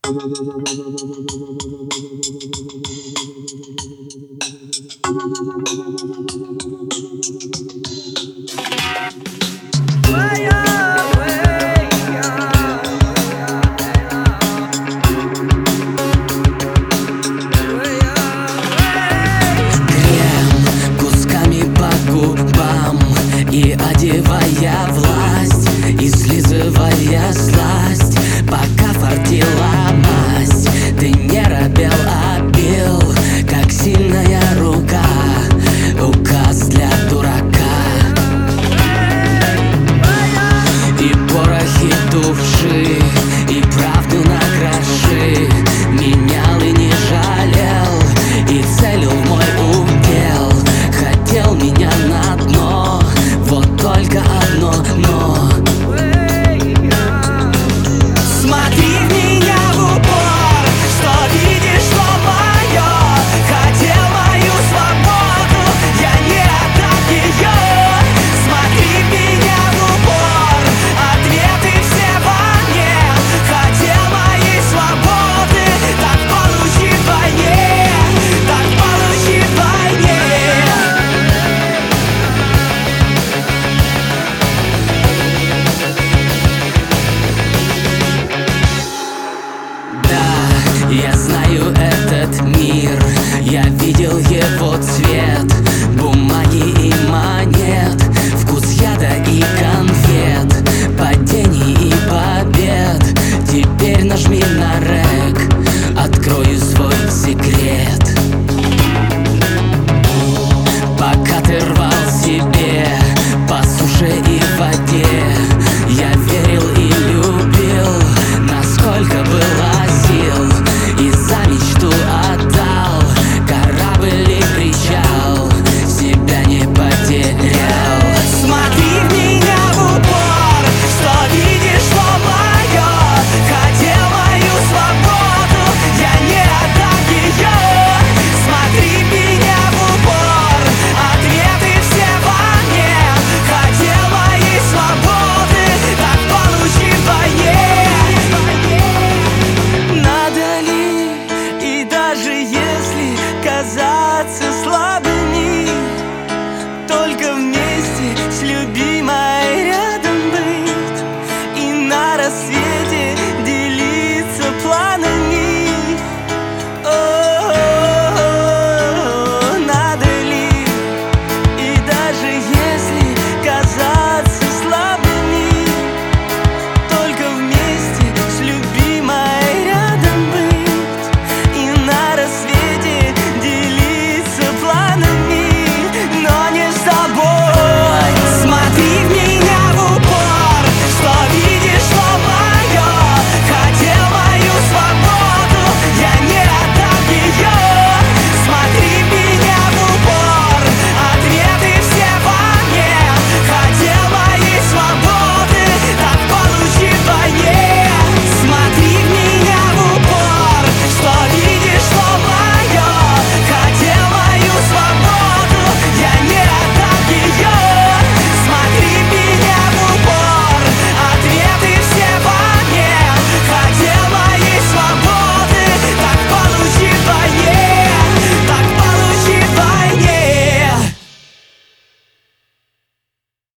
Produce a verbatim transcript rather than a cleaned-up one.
И одевая власть, и слизывая сласть, пока фартила масть, ты не робел, а бил, как сильная рука, указ для дурака. И порохи души, и правду на гроши менял и не жалел, и целил в мой удел. Хотел меня на дно, вот только одно но. Смотри в меня в упор, что видишь, что мое. Хотел мою свободу, я не отдам ее. Смотри в меня в упор, ответы все во мне. Хотел моей свободы, так получи вдвойне, так получи вдвойне. Я знаю этот мир, я видел его цвет, бумаги и монет, вкус яда и конфет, падений и побед. Теперь нажми на